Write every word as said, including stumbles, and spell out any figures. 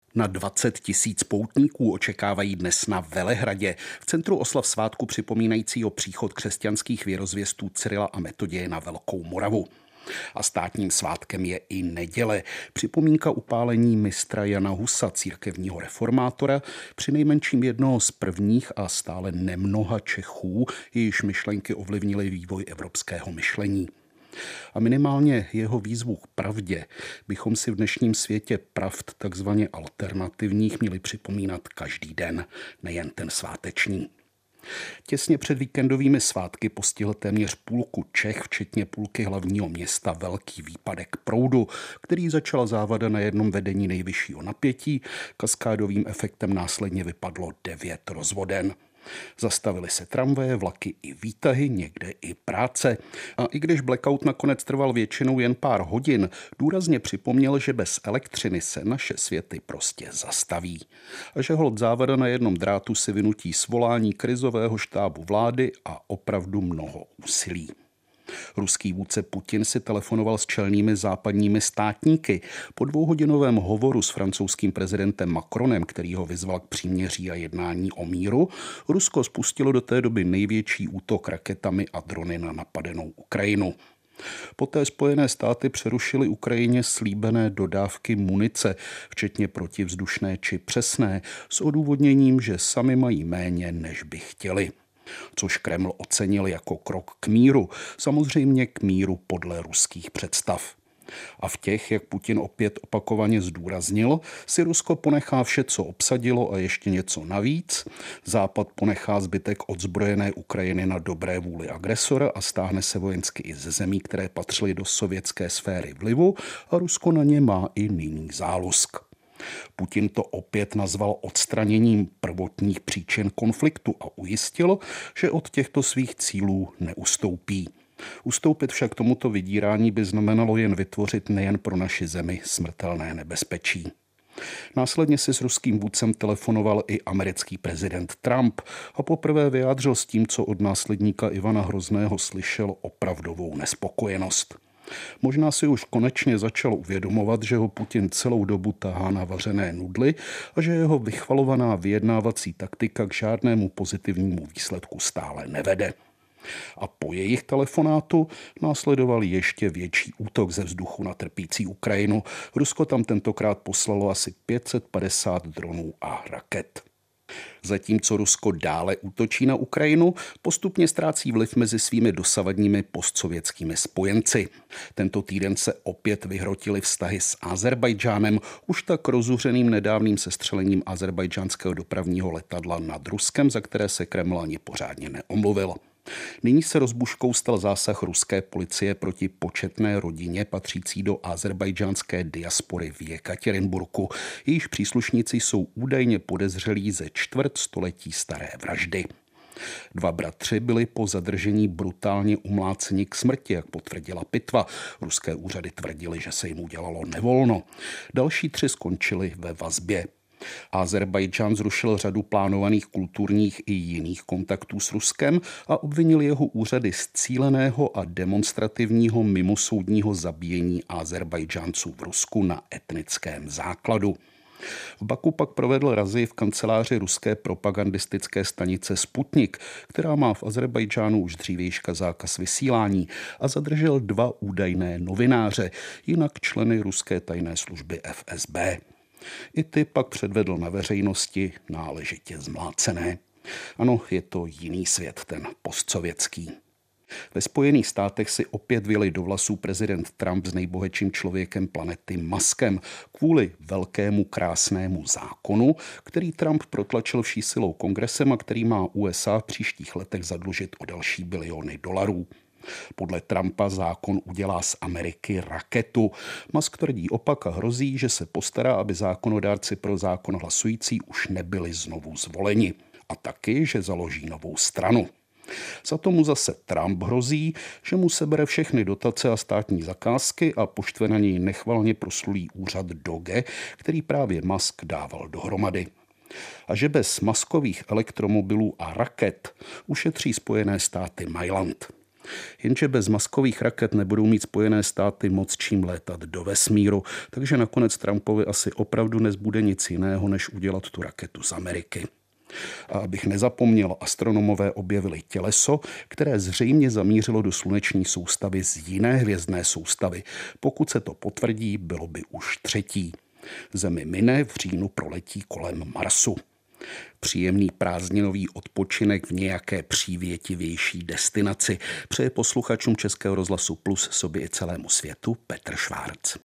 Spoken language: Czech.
Na dvacet tisíc poutníků očekávají dnes na Velehradě, v centru oslav svátku připomínajícího příchod křesťanských věrozvěstů Cyrila a Metoděje na Velkou Moravu. A státním svátkem je i neděle, připomínka upálení mistra Jana Husa, církevního reformátora, přinejmenším jednoho z prvních a stále nemnoha Čechů, jejichž myšlenky ovlivnily vývoj evropského myšlení. A minimálně jeho výzvu k pravdě bychom si v dnešním světě pravd takzvaně alternativních měli připomínat každý den, nejen ten sváteční. Těsně před víkendovými svátky postihl téměř půlku Čech, včetně půlky hlavního města, velký výpadek proudu, který začala závada na jednom vedení nejvyššího napětí. Kaskádovým efektem následně vypadlo devět rozvoden. Zastavily se tramvaje, vlaky i výtahy, někde i práce. A i když blackout nakonec trval většinou jen pár hodin, důrazně připomněl, že bez elektřiny se naše světy prostě zastaví. A že holt závada na jednom drátu si vynutí svolání krizového štábu vlády a opravdu mnoho úsilí. Ruský vůdce Putin si telefonoval s čelnými západními státníky. Po dvouhodinovém hovoru s francouzským prezidentem Macronem, který ho vyzval k příměří a jednání o míru, Rusko spustilo do té doby největší útok raketami a drony na napadenou Ukrajinu. Poté Spojené státy přerušily Ukrajině slíbené dodávky munice, včetně protivzdušné či přesné, s odůvodněním, že sami mají méně, než by chtěli. Což Kreml ocenil jako krok k míru, samozřejmě k míru podle ruských představ. A v těch, jak Putin opět opakovaně zdůraznil, si Rusko ponechá vše, co obsadilo a ještě něco navíc. Západ ponechá zbytek odzbrojené Ukrajiny na dobré vůli agresora a stáhne se vojensky i ze zemí, které patřily do sovětské sféry vlivu, a Rusko na ně má i nyní zálusk. Putin to opět nazval odstraněním prvotních příčin konfliktu a ujistil, že od těchto svých cílů neustoupí. Ustoupit však tomuto vydírání by znamenalo jen vytvořit nejen pro naši zemi smrtelné nebezpečí. Následně si s ruským vůdcem telefonoval i americký prezident Trump a poprvé vyjádřil s tím, co od následníka Ivana Hrozného slyšel, opravdovou nespokojenost. Možná si už konečně začal uvědomovat, že ho Putin celou dobu tahá na vařené nudly a že jeho vychvalovaná vyjednávací taktika k žádnému pozitivnímu výsledku stále nevede. A po jejich telefonátu následoval ještě větší útok ze vzduchu na trpící Ukrajinu. Rusko tam tentokrát poslalo asi pět set padesát dronů a raket. Zatímco Rusko dále útočí na Ukrajinu, postupně ztrácí vliv mezi svými dosavadními postsovětskými spojenci. Tento týden se opět vyhrotily vztahy s Azerbajdžánem, už tak rozuřeným nedávným sestřelením azerbajdžánského dopravního letadla nad Ruskem, za které se Kreml ani pořádně neomluvil. Nyní se rozbuškou stal zásah ruské policie proti početné rodině patřící do azerbajdžánské diaspory v Jekatěrinburku. Jejíž příslušníci jsou údajně podezřelí ze čtvrt století staré vraždy. Dva bratři byli po zadržení brutálně umláceni k smrti, jak potvrdila pitva. Ruské úřady tvrdily, že se jim udělalo nevolno. Další tři skončili ve vazbě. Azerbajdžán zrušil řadu plánovaných kulturních i jiných kontaktů s Ruskem a obvinil jeho úřady z cíleného a demonstrativního mimosoudního zabíjení Azerbajdžánců v Rusku na etnickém základu. V Baku pak provedl razy v kanceláři ruské propagandistické stanice Sputnik, která má v Azerbajdžánu už dřívějška zákaz vysílání, a zadržel dva údajné novináře, jinak členy ruské tajné služby F S B. I ty pak předvedl na veřejnosti náležitě zmlácené. Ano, je to jiný svět, ten postsovětský. Ve Spojených státech si opět vyli do vlasů prezident Trump s nejbohatším člověkem planety Muskem kvůli velkému krásnému zákonu, který Trump protlačil vší silou kongresem a který má U S A v příštích letech zadlužit o další biliony dolarů. Podle Trumpa zákon udělá z Ameriky raketu. Musk tvrdí opak a hrozí, že se postará, aby zákonodárci pro zákon hlasující už nebyli znovu zvoleni. A taky, že založí novou stranu. Za tomu zase Trump hrozí, že mu sebere všechny dotace a státní zakázky a poštve na něj nechvalně proslulý úřad D O G E, který právě Musk dával dohromady. A že bez Muskových elektromobilů a raket ušetří Spojené státy Mailand. Jenže bez maskových raket nebudou mít Spojené státy moc čím létat do vesmíru, takže nakonec Trumpovi asi opravdu nezbude nic jiného, než udělat tu raketu z Ameriky. A abych nezapomněl, astronomové objevili těleso, které zřejmě zamířilo do sluneční soustavy z jiné hvězdné soustavy. Pokud se to potvrdí, bylo by už třetí. Zemi mine, v říjnu proletí kolem Marsu. Příjemný prázdninový odpočinek v nějaké přívětivější destinaci přeje posluchačům Českého rozhlasu Plus, sobě i celému světu Petr Švárc.